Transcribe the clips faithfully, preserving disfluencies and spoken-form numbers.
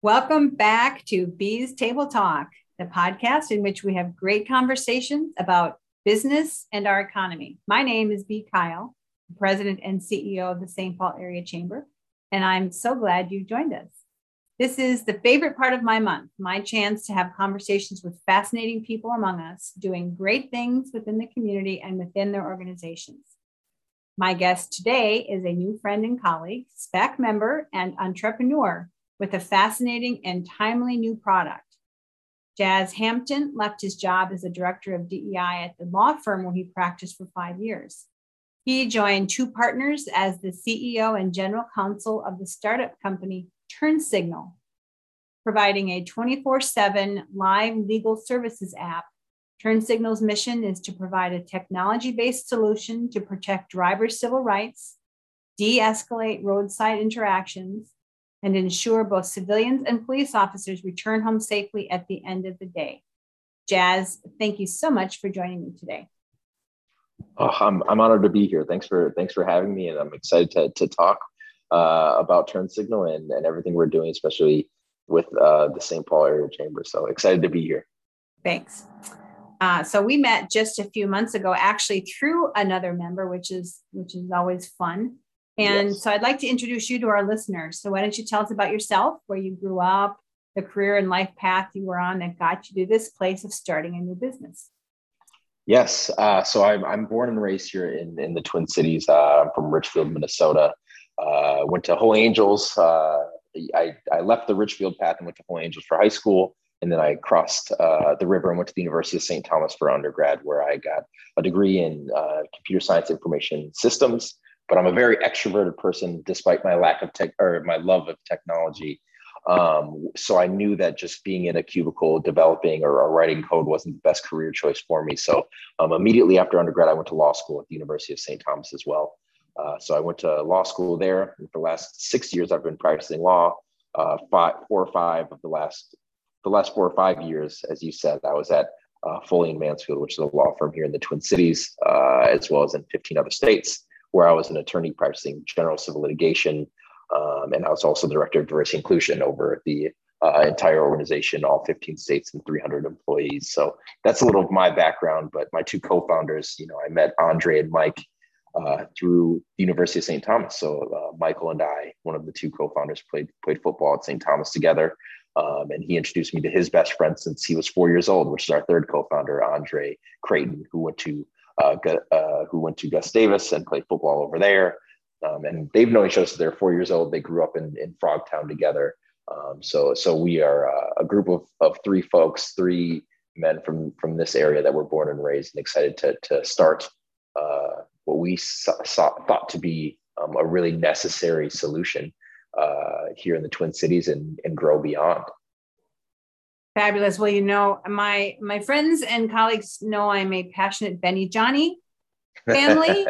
Welcome back to Bees Table Talk, the podcast in which we have great conversations about business and our economy. My name is Bee Kyle, President and C E O of the Saint Paul Area Chamber, and I'm so glad you joined us. This is the favorite part of my month, my chance to have conversations with fascinating people among us doing great things within the community and within their organizations. My guest today is a new friend and colleague, SPAC member and entrepreneur with a fascinating and timely new product. Jazz Hampton left his job as a director of D E I at the law firm where he practiced for five years. He joined two partners as the C E O and general counsel of the startup company TurnSignal, providing a twenty-four seven live legal services app. TurnSignal's mission is to provide a technology-based solution to protect drivers' civil rights, de-escalate roadside interactions, and ensure both civilians and police officers return home safely at the end of the day. Jazz, thank you so much for joining me today. Oh, I'm I'm honored to be here. Thanks for thanks for having me, and I'm excited to to talk uh, about TurnSignal and, and everything we're doing, especially with uh, the Saint Paul Area Chamber. So excited to be here. Thanks. Uh, so we met just a few months ago, actually through another member, which is which is always fun. And yes. So I'd like to introduce you to our listeners. So why don't you tell us about yourself, where you grew up, the career and life path you were on that got you to this place of starting a new business? Yes. Uh, so I'm, I'm born and raised here in, in the Twin Cities. Uh, I'm from Richfield, Minnesota. Uh, went to Holy Angels. Uh, I, I left the Richfield path and went to Holy Angels for high school. And then I crossed uh, the river and went to the University of Saint Thomas for undergrad, where I got a degree in uh, computer science information systems. But I'm a very extroverted person, despite my lack of tech or my love of technology. Um, so I knew that just being in a cubicle, developing or, or writing code wasn't the best career choice for me. So um, immediately after undergrad, I went to law school at the University of Saint Thomas as well. Uh, so I went to law school there. And for the last six years, I've been practicing law. Uh, five, four or five of the last, the last four or five years, as you said, I was at uh, Foley and Mansfield, which is a law firm here in the Twin Cities, uh, as well as in fifteen other states, where I was an attorney practicing general civil litigation. Um, and I was also the director of diversity inclusion over the uh, entire organization, all fifteen states and three hundred employees. So that's a little of my background, but my two co-founders, you know, I met Andre and Mike uh, through the University of Saint Thomas. So uh, Michael and I, one of the two co-founders, played, played football at Saint Thomas together. Um, and he introduced me to his best friend since he was four years old, which is our third co-founder, Andre Creighton, who went to Uh, uh, who went to Gus Davis and played football over there. Um, and they've known each other since they're four years old. They grew up in, in Frogtown together. Um, so so we are uh, a group of, of three folks, three men from, from this area that were born and raised, and excited to, to start uh, what we saw, saw, thought to be um, a really necessary solution uh, here in the Twin Cities and, and grow beyond. Fabulous. Well, you know, my my friends and colleagues know I'm a passionate Benny Johnny family.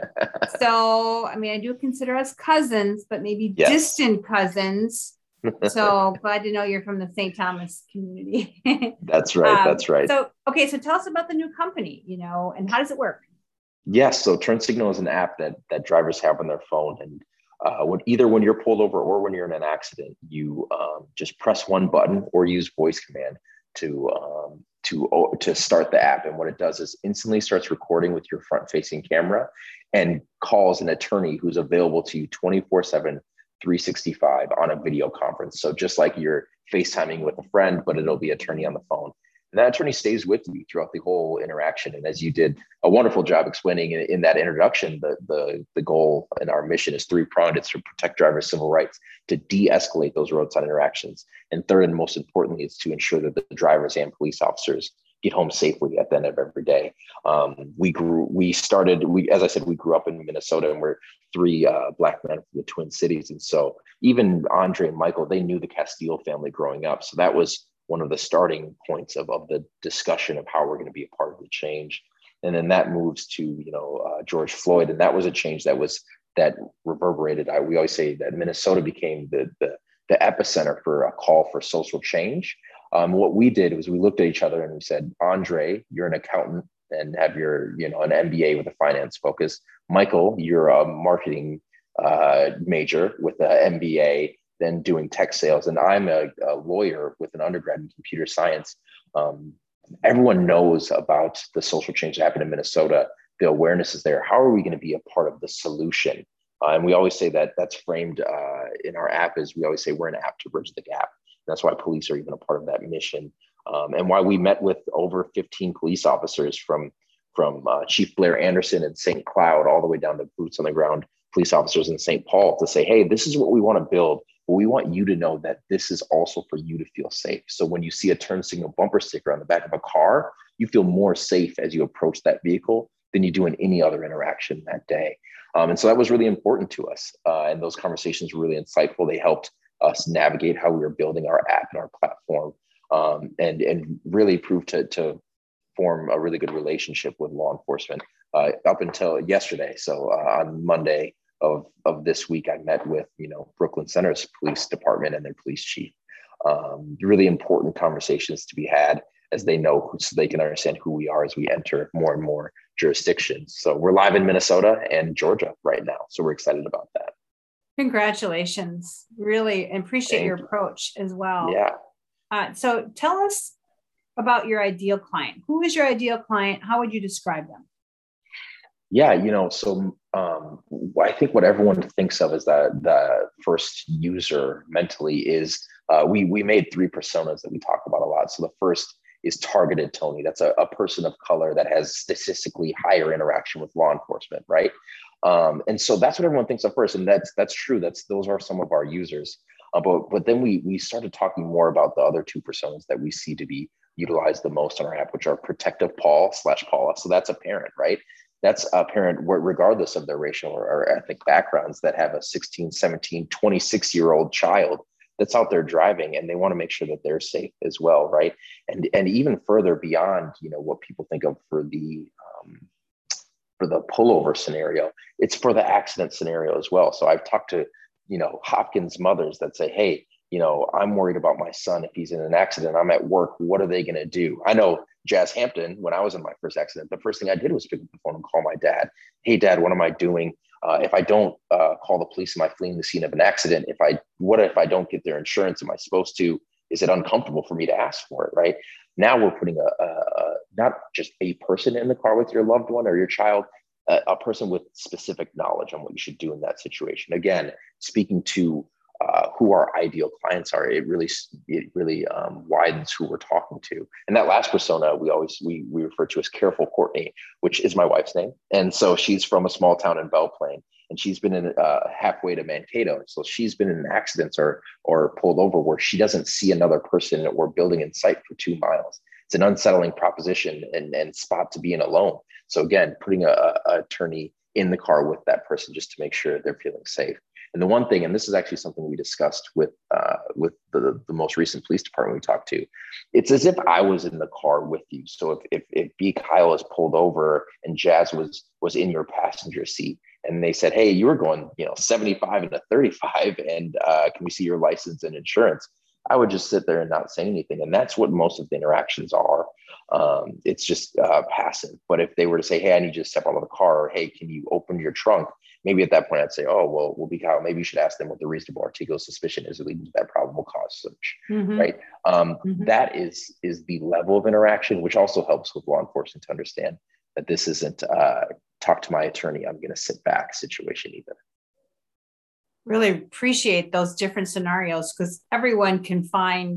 So, I mean, I do consider us cousins, but maybe yes. distant cousins. So glad to know you're from the Saint Thomas community. That's right. Um, that's right. So, okay. So tell us about the new company, you know, and how does it work? Yes. So TurnSignal is an app that that drivers have on their phone. And uh, when, either when you're pulled over or when you're in an accident, you um, just press one button or use voice command to um, to to start the app. And what it does is instantly starts recording with your front-facing camera and calls an attorney who's available to you twenty-four seven, three sixty-five on a video conference. So just like you're FaceTiming with a friend, but it'll be attorney on the phone. And that attorney stays with you throughout the whole interaction. And as you did a wonderful job explaining in, in that introduction, the, the, the goal and our mission is three-pronged. It's to protect drivers' civil rights, to de-escalate those roadside interactions. And third, and most importantly, is to ensure that the drivers and police officers get home safely at the end of every day. Um, we grew, we started, we, as I said, we grew up in Minnesota, and we're three uh, Black men from the Twin Cities. And so even Andre and Michael, they knew the Castile family growing up. So that was one of the starting points of, of the discussion of how we're going to be a part of the change. And then that moves to, you know, uh, George Floyd. And that was a change that was, that reverberated. I, we always say that Minnesota became the, the, the epicenter for a call for social change. Um, what we did was we looked at each other and we said, Andre, you're an accountant and have your, you know, an M B A with a finance focus. Michael, you're a marketing uh, major with an M B A than doing tech sales. And I'm a, a lawyer with an undergrad in computer science. Um, everyone knows about the social change that happened in Minnesota. The awareness is there. How are we going to be a part of the solution? Uh, and we always say that that's framed uh, in our app is we always say we're an app to bridge the gap. That's why police are even a part of that mission. Um, and why we met with over fifteen police officers from, from uh, Chief Blair Anderson in Saint Cloud all the way down to boots on the ground police officers in Saint Paul to say, hey, this is what we want to build. But we want you to know that this is also for you to feel safe. So when you see a turn signal bumper sticker on the back of a car, you feel more safe as you approach that vehicle than you do in any other interaction that day. Um, and so that was really important to us. Uh, and those conversations were really insightful. They helped us navigate how we were building our app and our platform, um, and, and really proved to, to form a really good relationship with law enforcement uh, up until yesterday. So uh, on Monday of, of this week, I met with, you know, Brooklyn Center's police department and their police chief. Um, really important conversations to be had as they know, so they can understand who we are as we enter more and more jurisdictions. So we're live in Minnesota and Georgia right now. So we're excited about that. Congratulations. Really appreciate Thank your you. approach as well. Yeah. Uh, so tell us about your ideal client. Who is your ideal client? How would you describe them? Yeah, you know, so um, I think what everyone thinks of as that the first user mentally is uh, we we made three personas that we talk about a lot. So the first is targeted Tony. That's a, a person of color that has statistically higher interaction with law enforcement, right? Um, and so that's what everyone thinks of first, and that's that's true. That's those are some of our users. Uh, but but then we we started talking more about the other two personas that we see to be utilized the most on our app, which are protective Paul slash Paula. So that's a parent, right? That's a parent regardless of their racial or, or ethnic backgrounds that have a sixteen, seventeen, twenty-six year old child that's out there driving, and they want to make sure that they're safe as well, right? And and even further beyond, you know, what people think of for the um, for the pullover scenario, it's for the accident scenario as well. So I've talked to, you know, Hopkins mothers that say, hey, you know, I'm worried about my son if he's in an accident. I'm at work. What are they going to do? I know Jazz Hampton, when I was in my first accident, the first thing I did was pick up the phone and call my dad. Hey, Dad, what am I doing? Uh, if I don't uh, call the police, am I fleeing the scene of an accident? If I, what if I don't get their insurance? Am I supposed to? Is it uncomfortable for me to ask for it? Right now, we're putting a, a, a not just a person in the car with your loved one or your child, a, a person with specific knowledge on what you should do in that situation. Again, speaking to Uh, who our ideal clients are, it really it really um, widens who we're talking to. And that last persona, we always we we refer to as Careful Courtney, which is my wife's name. And so she's from a small town in Belle Plaine, and she's been in uh, halfway to Mankato. So she's been in accidents or or pulled over where she doesn't see another person or building in sight for two miles. It's an unsettling proposition and and spot to being alone. So again, putting a, a attorney in the car with that person just to make sure they're feeling safe. And the one thing, and this is actually something we discussed with uh, with the, the most recent police department we talked to, it's as if I was in the car with you. So if if, if B. Kyle is pulled over and Jazz was was in your passenger seat, and they said, hey, you were going, you know, seventy-five and a thirty-five, and uh, can we see your license and insurance? I would just sit there and not say anything. And that's what most of the interactions are. Um, it's just uh, passive. But if they were to say, hey, I need you to step out of the car, or hey, can you open your trunk? Maybe at that point I'd say, oh, well, we'll be Kyle. Maybe you should ask them what the reasonable articulable suspicion is leading to that probable cause search, mm-hmm. right? Um, mm-hmm. That is is the level of interaction, which also helps with law enforcement to understand that this isn't uh, talk to my attorney, I'm going to sit back situation either. Really appreciate those different scenarios because everyone can find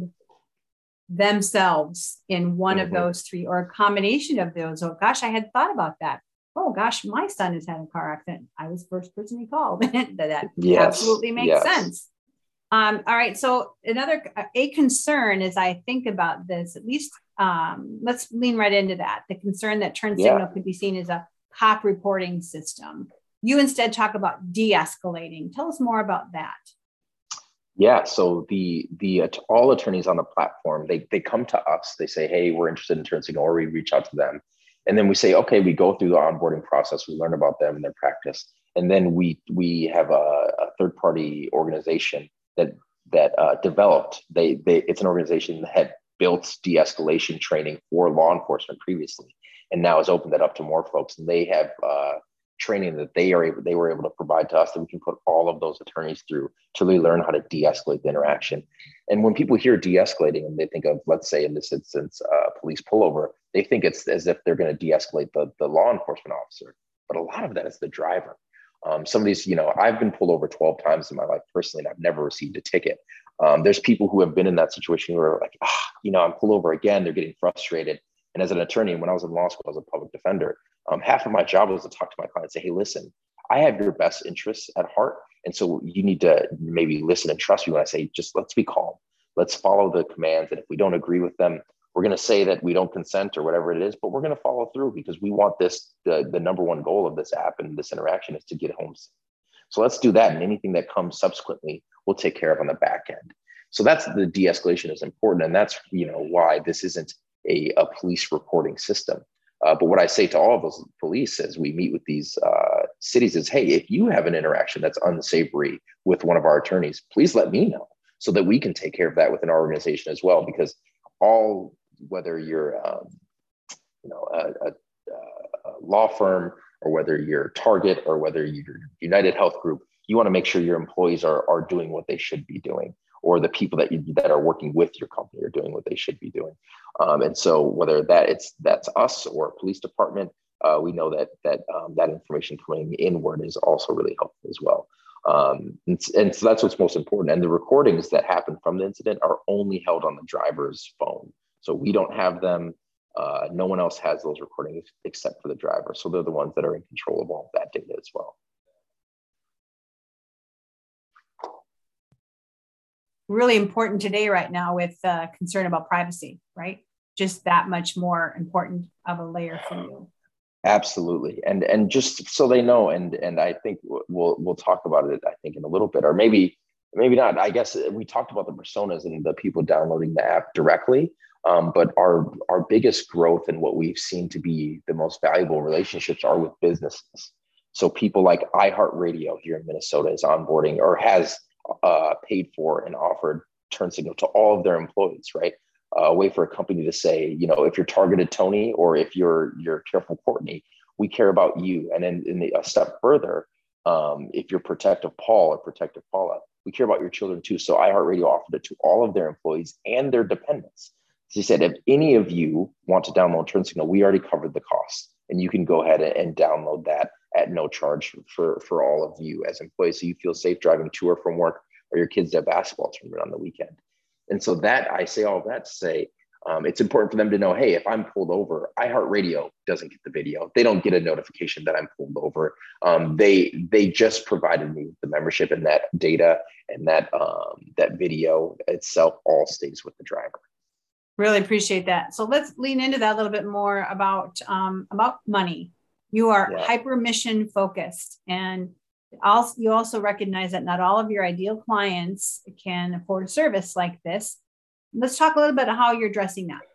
themselves in one mm-hmm. of those three or a combination of those. Oh, gosh, I had thought about that. Oh gosh, my son has had a car accident. I was the first person he called. that yes, absolutely makes yes. sense. Um, all right. So another, a concern as I think about this, at least um, let's lean right into that. The concern that turn yeah. signal could be seen as a cop reporting system. You instead talk about de-escalating. Tell us more about that. Yeah, so the the all attorneys on the platform, they they come to us. They say, hey, we're interested in turn signal, or we reach out to them. And then we say, okay, we go through the onboarding process. We learn about them and their practice. And then we we have a, a third party organization that that uh, developed. They they it's an organization that had built de-escalation training for law enforcement previously, and now has opened that up to more folks. And they have uh, training that they are able, they were able to provide to us that we can put all of those attorneys through to really learn how to de-escalate the interaction. And when people hear de-escalating and they think of, let's say in this instance, uh, police pullover, they think it's as if they're going to de-escalate the, the law enforcement officer. But a lot of that is the driver. Um, some of these, you know, I've been pulled over twelve times in my life personally, and I've never received a ticket. Um, there's people who have been in that situation who are like, ah, you know, I'm pulled over again. They're getting frustrated. And as an attorney, when I was in law school as a public defender, um, half of my job was to talk to my client and say, hey, listen, I have your best interests at heart. And so you need to maybe listen and trust me when I say, just let's be calm. Let's follow the commands. And if we don't agree with them, we're going to say that we don't consent or whatever it is, but we're going to follow through because we want this, the, the number one goal of this app and this interaction is to get home safe. So let's do that. And anything that comes subsequently, we'll take care of on the back end. So that's the de-escalation is important. And that's, you know, why this isn't a, a police reporting system. Uh, but what I say to all of those police as we meet with these uh, cities is, hey, if you have an interaction that's unsavory with one of our attorneys, please let me know so that we can take care of that within our organization as well. Because all, whether you're, um, you know, a, a, a law firm or whether you're Target or whether you're United Health Group, you want to make sure your employees are, are doing what they should be doing, or the people that you, that are working with your company are doing what they should be doing. Um, and so whether that it's that's us or a police department, uh, we know that that um, that information coming inward is also really helpful as well. Um, and, and so that's what's most important. And the recordings that happen from the incident are only held on the driver's phone. So we don't have them. Uh, no one else has those recordings except for the driver. So they're the ones that are in control of all of that data as well. Really important today right now with uh, concern about privacy, right? Just that much more important of a layer for you. Absolutely. And and just so they know, and and I think we'll we'll talk about it, I think, in a little bit, or maybe maybe not. I guess we talked about the personas and the people downloading the app directly. Um, but our our biggest growth and what we've seen to be the most valuable relationships are with businesses. So people like iHeartRadio here in Minnesota is onboarding or has uh, paid for and offered Turn Signal to all of their employees, right? Uh, a way for a company to say, you know, if you're targeted Tony or if you're you're careful Courtney, we care about you. And then in the, a step further, um, if you're protective Paul or protective Paula, we care about your children too. So iHeartRadio offered it to all of their employees and their dependents. She said, if any of you want to download Turn Signal, we already covered the cost, and you can go ahead and download that at no charge for, for all of you as employees. So you feel safe driving to or from work, or your kids have basketball tournament on the weekend. And so that, I say all of that to say, um, it's important for them to know, hey, if I'm pulled over, iHeartRadio doesn't get the video. They don't get a notification that I'm pulled over. Um, they they just provided me with the membership, and that data and that um, that video itself all stays with the driver. Really appreciate that. So let's lean into that a little bit more about um, about money. You are yeah. hyper mission focused, and also you also recognize that not all of your ideal clients can afford a service like this. Let's talk a little bit about how you're addressing that.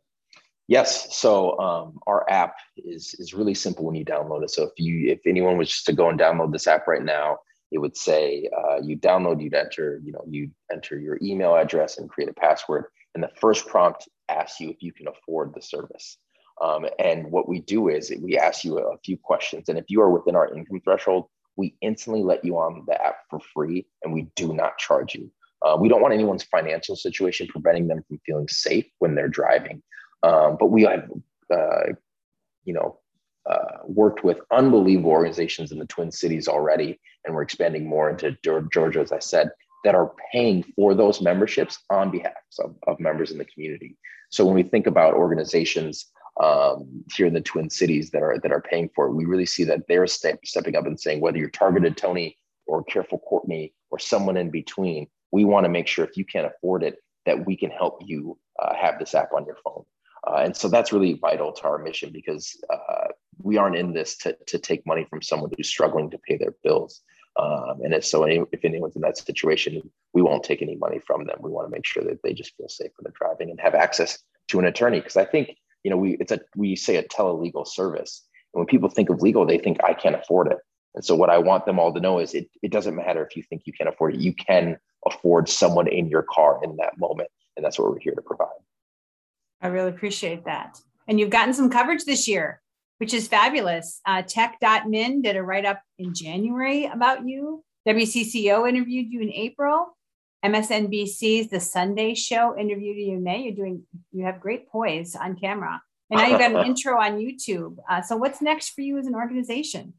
Yes. So um, our app is is really simple when you download it. So if you if anyone was just to go and download this app right now, it would say uh, you download, you'd enter, you know, you enter your email address and create a password. And the first prompt asks you if you can afford the service. Um, and what we do is we ask you a few questions. And if you are within our income threshold, we instantly let you on the app for free, and we do not charge you. Uh, we don't want anyone's financial situation preventing them from feeling safe when they're driving. Um, but we have, uh, you know, uh, worked with unbelievable organizations in the Twin Cities already, and we're expanding more into Georgia, as I said, that are paying for those memberships on behalf of, of members in the community. So when we think about organizations um, here in the Twin Cities that are that are paying for it, we really see that they're step, stepping up and saying, whether you're targeted Tony or careful Courtney or someone in between, we want to make sure if you can't afford it, that we can help you uh, have this app on your phone. Uh, and so that's really vital to our mission, because uh, we aren't in this to, to take money from someone who's struggling to pay their bills. Um, and if so, any, if anyone's in that situation, we won't take any money from them. We want to make sure that they just feel safe when they're driving and have access to an attorney. Because I think, you know, we it's a we say a telelegal service. And when people think of legal, they think I can't afford it. And so what I want them all to know is it, it doesn't matter if you think you can't afford it. You can afford someone in your car in that moment. And that's what we're here to provide. I really appreciate that. And you've gotten some coverage this year. which is fabulous. Uh, tech dot min did a write-up in January about you. W C C O interviewed you in April. M S N B C's The Sunday Show interviewed you in May. You're doing, you have great poise on camera. And now you've got an intro on YouTube. Uh, so what's next for you as an organization?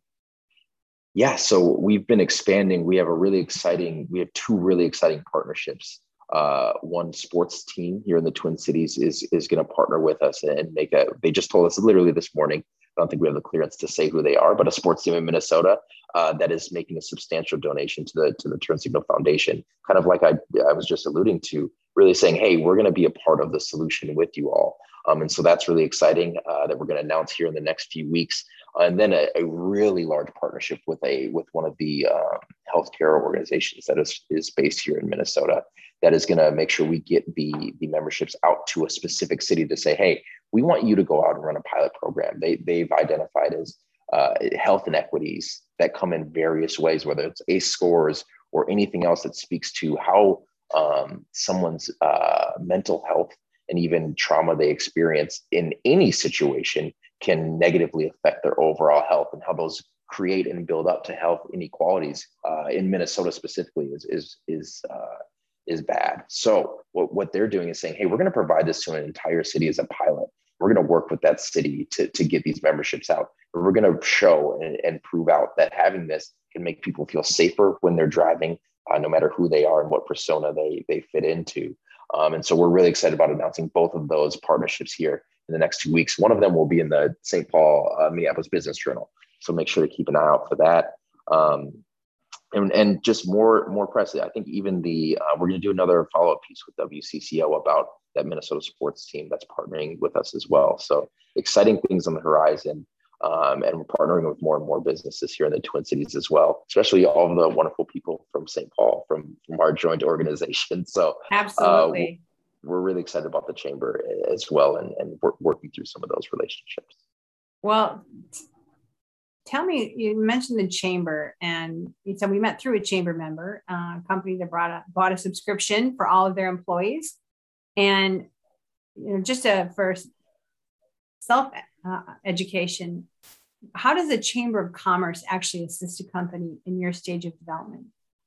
Yeah, so we've been expanding. We have a really exciting, we have two really exciting partnerships. Uh, one sports team here in the Twin Cities is, is going to partner with us and make a, they just told us literally this morning, I don't think we have the clearance to say who they are, but a sports team in Minnesota uh, that is making a substantial donation to the, to the Turn Signal Foundation. Kind of like I, I was just alluding to, really saying, hey, we're going to be a part of the solution with you all. Um, and so that's really exciting uh, that we're going to announce here in the next few weeks. Uh, and then a, a really large partnership with a with one of the um, healthcare organizations that is, is based here in Minnesota that is going to make sure we get the, the memberships out to a specific city to say, hey, we want you to go out and run a pilot program. They, they've identified as uh, health inequities that come in various ways, whether it's ACE scores or anything else that speaks to how um, someone's uh, mental health and even trauma they experience in any situation can negatively affect their overall health, and how those create and build up to health inequalities uh, in Minnesota specifically is is is uh, is bad. So what, what they're doing is saying, hey, we're going to provide this to an entire city as a pilot. We're going to work with that city to, to get these memberships out. We're going to show and, and prove out that having this can make people feel safer when they're driving, uh, no matter who they are and what persona they they fit into. Um, and so we're really excited about announcing both of those partnerships here in the next two weeks. One of them will be in the Saint Paul uh, Minneapolis Business Journal. So make sure to keep an eye out for that. Um, and, and just more, more press. I think even the, uh, we're going to do another follow-up piece with W C C O about that Minnesota sports team that's partnering with us as well. So exciting things on the horizon. Um, and we're partnering with more and more businesses here in the Twin Cities as well, especially all of the wonderful people from Saint Paul, from, from our joint organization. So absolutely. Uh, we're really excited about the chamber as well, and, and we're working through some of those relationships. Well, tell me, you mentioned the chamber, and you said we met through a chamber member, uh, a company that brought a, bought a subscription for all of their employees. And, you know, just a first self uh, education, how does the Chamber of Commerce actually assist a company in your stage of development?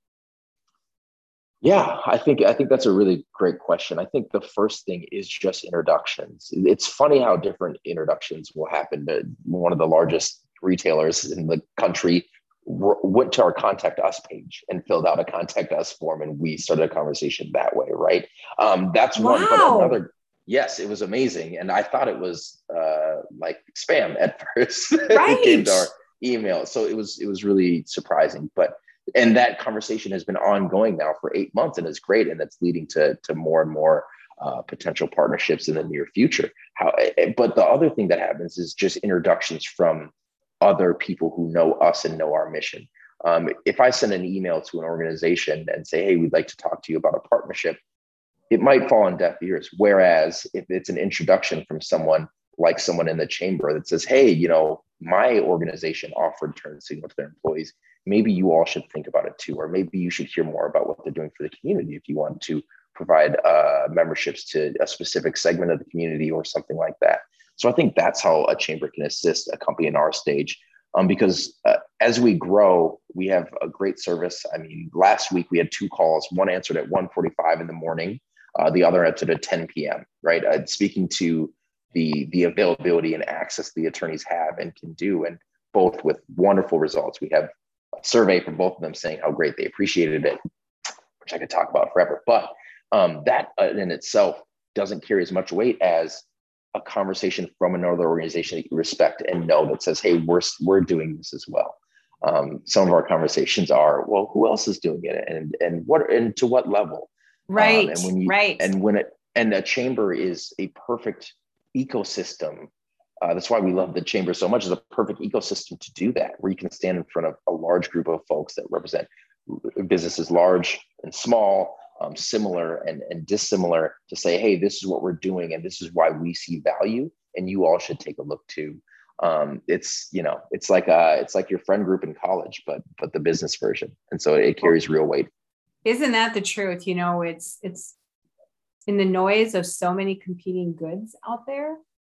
Yeah, I think I think that's a really great question. I think the first thing is just introductions. It's funny how different introductions will happen. One of the largest retailers in the country went to our contact us page and filled out a contact us form, and we started a conversation that way, right? Um, that's wow. one, but another, yes, it was amazing. And I thought it was uh, like spam at first. Right. It came to our email. So it was, it was really surprising, but and that conversation has been ongoing now for eight months and is great. And that's leading to, to more and more uh, potential partnerships in the near future. How, but the other thing that happens is just introductions from other people who know us and know our mission. Um, if I send an email to an organization and say, hey, we'd like to talk to you about a partnership, it might fall on deaf ears. Whereas if it's an introduction from someone like someone in the chamber that says, hey, you know, my organization offered Turn Signal to their employees, maybe you all should think about it too, or maybe you should hear more about what they're doing for the community if you want to provide uh, memberships to a specific segment of the community or something like that. So I think that's how a chamber can assist a company in our stage. Um, because uh, as we grow, we have a great service. I mean, last week we had two calls. One answered at one forty-five in the morning. Uh, the other answered at ten p.m., right? Uh, speaking to the, the availability and access the attorneys have and can do, and both with wonderful results. We have a survey from both of them saying how great they appreciated it, which I could talk about forever. But um, that in itself doesn't carry as much weight as a conversation from another organization that you respect and know that says, hey, we're, we're doing this as well. Um, some of our conversations are, well, who else is doing it? And, and what, and to what level? Right. Um, and when you, right. And when it, and a chamber is a perfect ecosystem. Uh, that's why we love the chamber so much, is a perfect ecosystem to do that, where you can stand in front of a large group of folks that represent businesses large and small, um, similar and, and dissimilar, to say, hey, this is what we're doing and this is why we see value, and you all should take a look too. Um, it's, you know, it's like uh it's like your friend group in college, but but the business version. And so it carries real weight. Isn't that the truth? You know, it's it's in the noise of so many competing goods out there.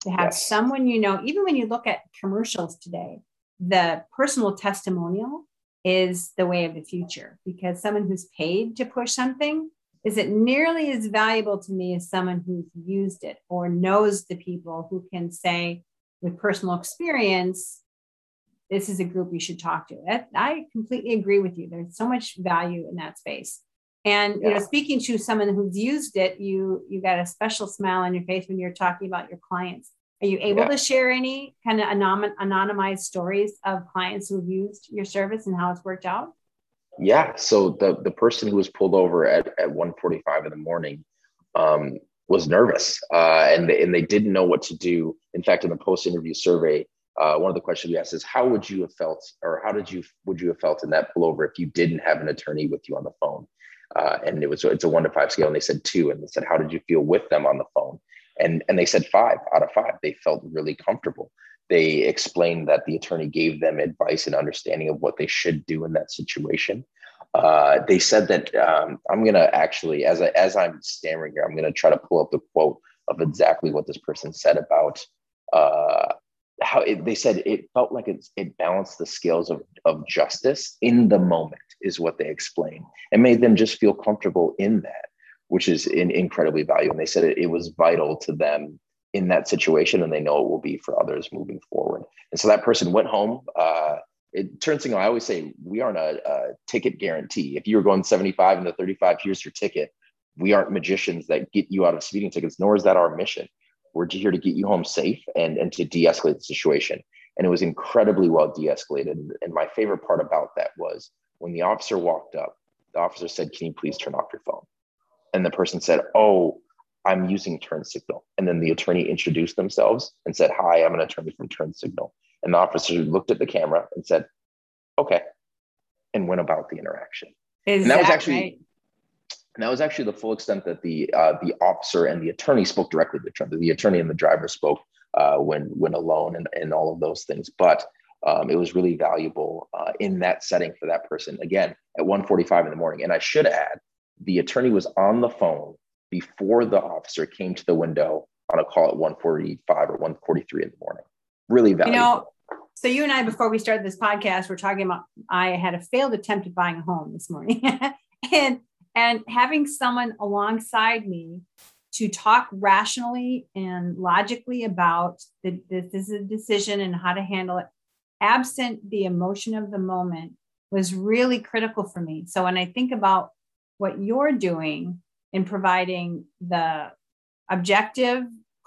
to have Yes. someone, you know, even when you look at commercials today, the personal testimonial is the way of the future, because someone who's paid to push something isn't nearly as valuable to me as someone who's used it or knows the people who can say with personal experience, this is a group you should talk to. That, I completely agree with you. There's so much value in that space. And, yeah. you know, speaking to someone who's used it, you, you got a special smile on your face when you're talking about your clients. Are you able yeah. to share any kind of anom- anonymized stories of clients who've used your service and how it's worked out? Yeah. So the, the person who was pulled over at, at one forty-five in the morning um, was nervous uh, and, they, and they didn't know what to do. In fact, in the post-interview survey, uh, one of the questions we asked is, how would you have felt, or how did you, would you have felt in that pullover if you didn't have an attorney with you on the phone? Uh, and it was, it's a one to five scale. And they said two, and they said, how did you feel with them on the phone? And, and they said five out of five. They felt really comfortable. They explained that the attorney gave them advice and understanding of what they should do in that situation. Uh, they said that um, I'm going to actually, as, I, as I'm stammering here, I'm going to try to pull up the quote of exactly what this person said about uh, how it, they said it felt like it, it balanced the scales of, of justice in the moment, is what they explained, and made them just feel comfortable in that, which is in, incredibly valuable. And they said it, it was vital to them in that situation, and they know it will be for others moving forward. And so that person went home. Uh, it turns signal. I always say we aren't a, a ticket guarantee. If you're going seventy-five and the thirty-five, here's your ticket. We aren't magicians that get you out of speeding tickets, nor is that our mission. We're here to get you home safe and, and to de-escalate the situation. And it was incredibly well de-escalated. And my favorite part about that was when the officer walked up, the officer said, "Can you please turn off your phone?" And the person said, "Oh, I'm using turn signal." And then the attorney introduced themselves and said, "Hi, I'm an attorney from Turn Signal." And the officer looked at the camera and said, "Okay," and went about the interaction. Is and that, that was actually, right? and that was actually the full extent that the uh, the officer and the attorney spoke directly to each other. The attorney and the driver spoke uh, when when alone, and, and all of those things. But um, it was really valuable uh, in that setting for that person. Again, at one forty-five in the morning. And I should add, the attorney was on the phone before the officer came to the window on a call at one forty-five or one forty-three in the morning. Really valuable. You know, so you and I, before we started this podcast, we're talking about, I had a failed attempt at buying a home this morning. and and having someone alongside me to talk rationally and logically about the, this is a decision and how to handle it, absent the emotion of the moment, was really critical for me. So when I think about what you're doing in providing the objective,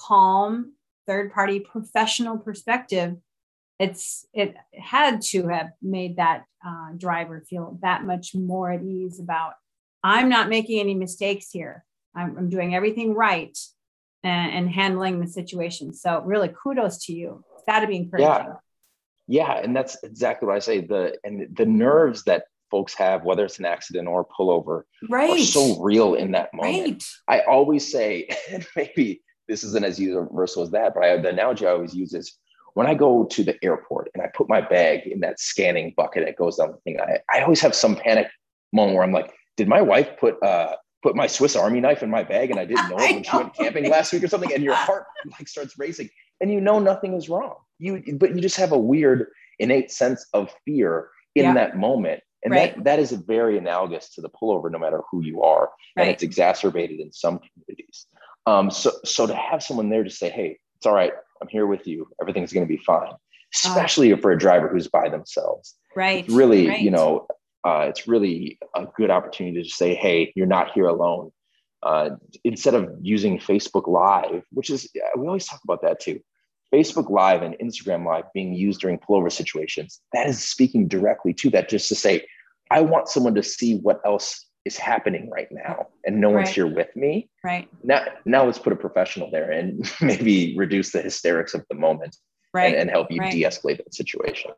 calm, third-party professional perspective, it's it had to have made that uh, driver feel that much more at ease about, I'm not making any mistakes here. I'm, I'm doing everything right and, and handling the situation. So really kudos to you. It's got to be encouraging. Yeah. Yeah. And that's exactly what I say. The, and the nerves that folks have, whether it's an accident or a pullover, right. are so real in that moment. Right. I always say, and maybe this isn't as universal as that, but I, the analogy I always use is when I go to the airport and I put my bag in that scanning bucket, it goes down the thing. I, I always have some panic moment where I'm like, did my wife put uh, put my Swiss Army knife in my bag and I didn't know it when she went camping last week or something? And your heart like starts racing, and you know nothing is wrong. You, but you just have a weird innate sense of fear in yeah. that moment. And right. that, that is very analogous to the pullover, no matter who you are. Right. And it's exacerbated in some communities. Um, so, so to have someone there to say, "Hey, it's all right. I'm here with you. Everything's going to be fine," especially uh, for a driver who's by themselves. Right. It's really, right. you know, uh, it's really a good opportunity to just say, "Hey, you're not here alone." Uh, instead of using Facebook Live, which is, we always talk about that too. Facebook Live and Instagram Live being used during pullover situations, that is speaking directly to that, just to say, I want someone to see what else is happening right now, and no one's right. here with me. Right. Now, now let's put a professional there and maybe reduce the hysterics of the moment right. and, and help you right. de-escalate that situation.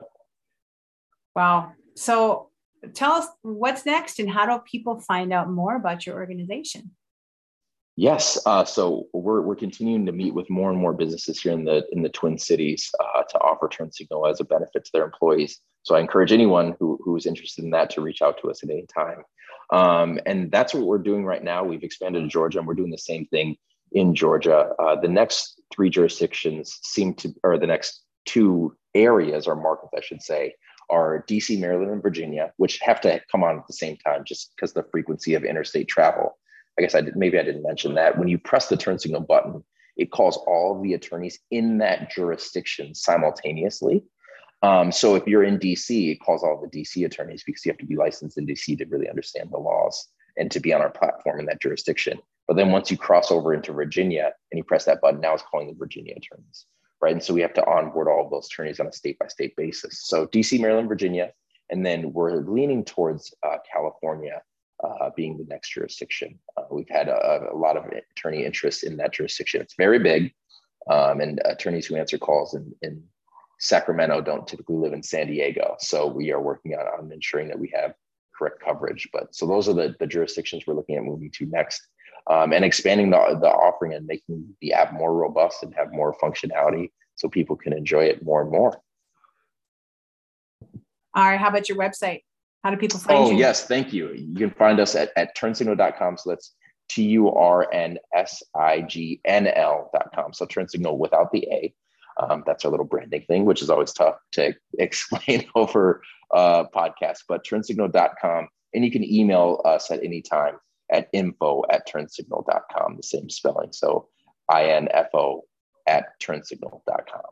Wow. So tell us what's next and how do people find out more about your organization? Yes. Uh, so we're we're continuing to meet with more and more businesses here in the in the Twin Cities uh, to offer Turn Signal as a benefit to their employees. So I encourage anyone who who is interested in that to reach out to us at any time. Um, and that's what we're doing right now. We've expanded to Georgia, and we're doing the same thing in Georgia. Uh, the next three jurisdictions seem to, or the next two areas or markets, I should say, are D C, Maryland, and Virginia, which have to come on at the same time just because of the frequency of interstate travel. I guess I did, maybe I didn't mention that. When you press the turn signal button, it calls all of the attorneys in that jurisdiction simultaneously. Um, so if you're in D C, it calls all the D C attorneys because you have to be licensed in D C to really understand the laws and to be on our platform in that jurisdiction. But then once you cross over into Virginia and you press that button, now it's calling the Virginia attorneys, right? And so we have to onboard all of those attorneys on a state-by-state basis. So D C, Maryland, Virginia, and then we're leaning towards uh, California uh, being the next jurisdiction. Uh, we've had a, a lot of attorney interest in that jurisdiction. It's very big, um, and attorneys who answer calls in, in Sacramento don't typically live in San Diego. So we are working on, on ensuring that we have correct coverage. But so those are the, the jurisdictions we're looking at moving to next, um, and expanding the, the offering and making the app more robust and have more functionality so people can enjoy it more and more. All right. How about your website? How do people find oh, you? Oh, yes. Thank you. You can find us at, at turn signal dot com. So that's T U R N S I G N L dot com. So Turn Signal without the A. Um, that's our little branding thing, which is always tough to explain over uh, podcasts, but turn signal dot com. And you can email us at any time at info at turn signal dot com, the same spelling. So I N F O at turn signal dot com.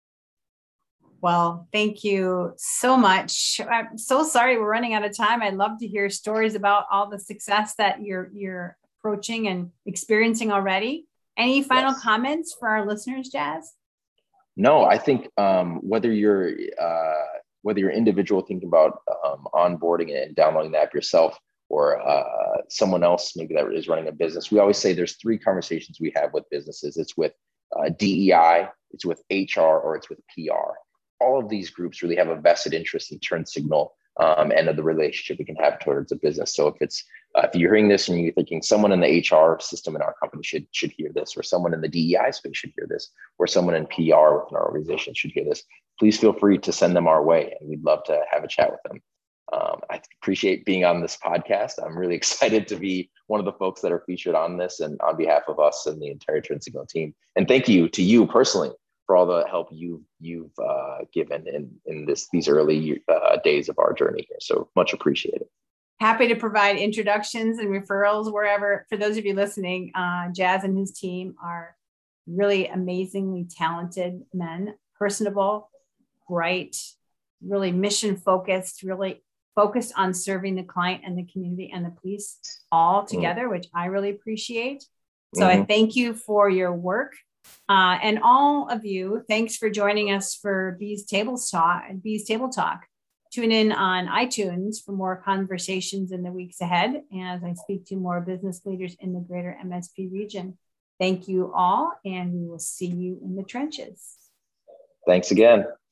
Well, thank you so much. I'm so sorry we're running out of time. I'd love to hear stories about all the success that you're you're approaching and experiencing already. Any final yes. comments for our listeners, Jazz? No, I think um, whether you're uh, whether you're an individual thinking about um, onboarding and downloading the app yourself, or uh, someone else maybe that is running a business, we always say there's three conversations we have with businesses. It's with uh, D E I, it's with H R, or it's with P R. All of these groups really have a vested interest in Turn Signal um, and of the relationship we can have towards a business. So if it's uh, if you're hearing this and you're thinking someone in the H R system in our company should should hear this, or someone in the D E I space should hear this, or someone in P R within our organization should hear this, please feel free to send them our way, and we'd love to have a chat with them. Um, I appreciate being on this podcast. I'm really excited to be one of the folks that are featured on this, and on behalf of us and the entire Turn Signal team. And thank you to you personally for all the help you, you've uh, given in, in this these early uh, days of our journey here. So much appreciated. Happy to provide introductions and referrals wherever. For those of you listening, uh, Jazz and his team are really amazingly talented men, personable, bright, really mission focused, really focused on serving the client and the community and the police all together, mm-hmm. which I really appreciate. So mm-hmm. I thank you for your work. Uh, and all of you, thanks for joining us for Bees Table Talk. Bees Table Talk. Tune in on iTunes for more conversations in the weeks ahead as I speak to more business leaders in the greater M S P region. Thank you all, and we will see you in the trenches. Thanks again.